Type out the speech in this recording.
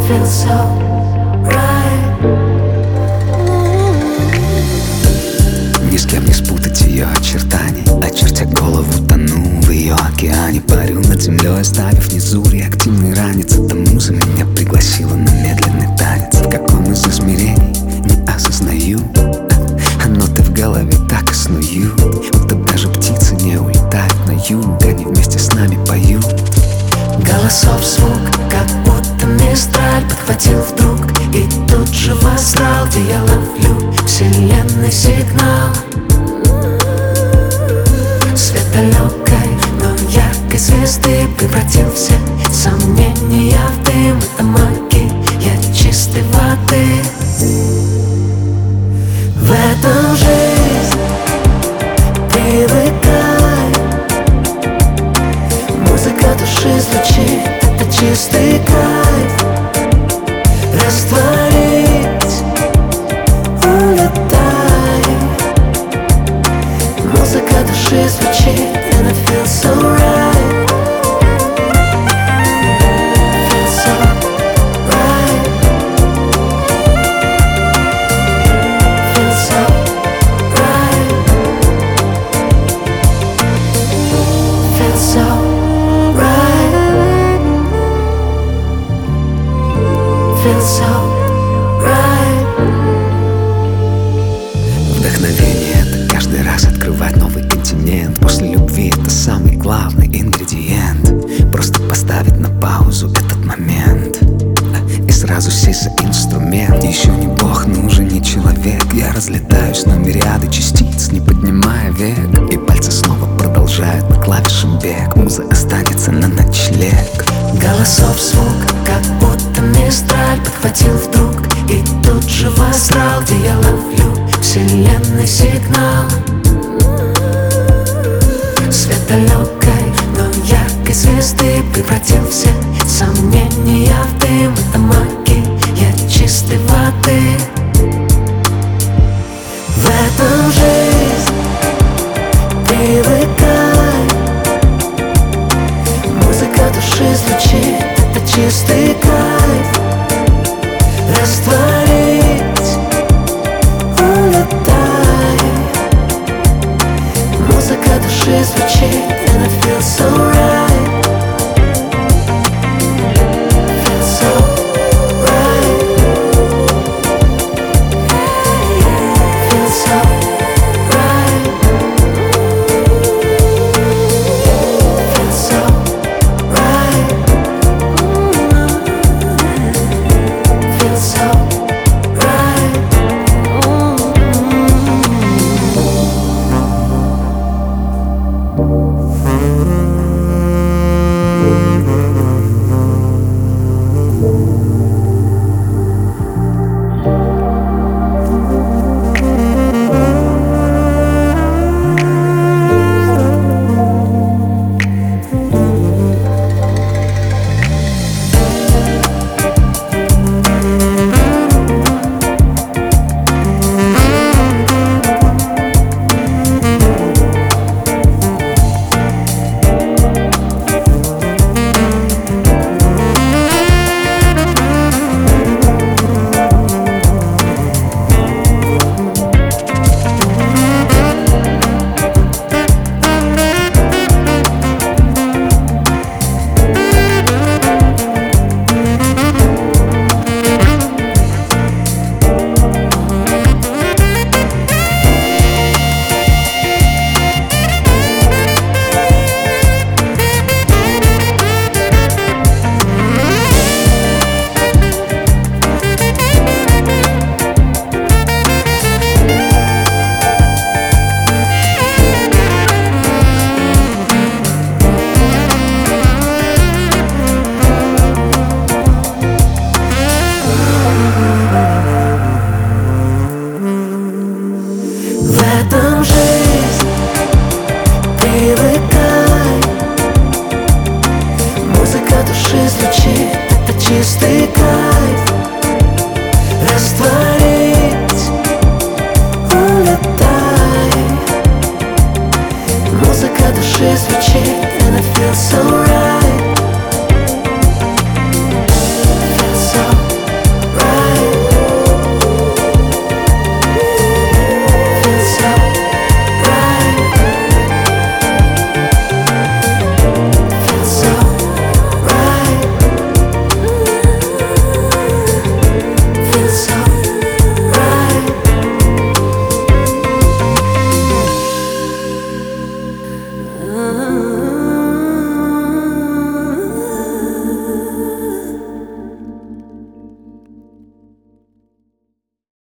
feels so right. Ни с кем не спутать ее очертаний. Очертя голову, тону в ее океане. Парю над землей, оставив внизу реактивный ранец. Эта муза меня пригласила на медленный танец. В каком из измерений не осознаю, но ты в голове так и сную. Будто даже птицы не улетают на юг, они вместе с нами поют. Голосов звук, как будто мистраль подхватил вдруг и тут же вострал, где я ловлю вселенный сигнал. Свет далекой, но яркой звезды превратил все сомнения в дым. Это магия чистой воды. В этом жизнь, привыкай. Музыка души звучит, это чистый кайф. Растворить, улетай. Музыка души звучит, and it feels so right. Feels so right. Feels so right. Feels so right. Feels so right. Вдохновение — это каждый раз открывать новый континент. После любви это самый главный ингредиент. Просто поставить на паузу этот момент и сразу сесть за инструмент. Еще не бог, но уже не человек. Я разлетаюсь на мириады частиц, не поднимая век. И пальцы снова продолжают по клавишам бег. Муза останется на ночлег. Голосов звук, как будто мистраль подхватил вдруг и тут же вострал, где я ловлю вселенный сигнал. Свет далекой, но яркой звезды превратил все сомнения в дым. Это магия чистой воды. В этом жизнь, привыкай. Музыка души звучит, это чистый кайф. Растворить, улетай. Музыка души звучит, and it feels so right. Feels so right. Feels so right. Feels so right. Feels so right. чистый кайф. Растворить, улетай. Музыка души звучит, and it feels so right.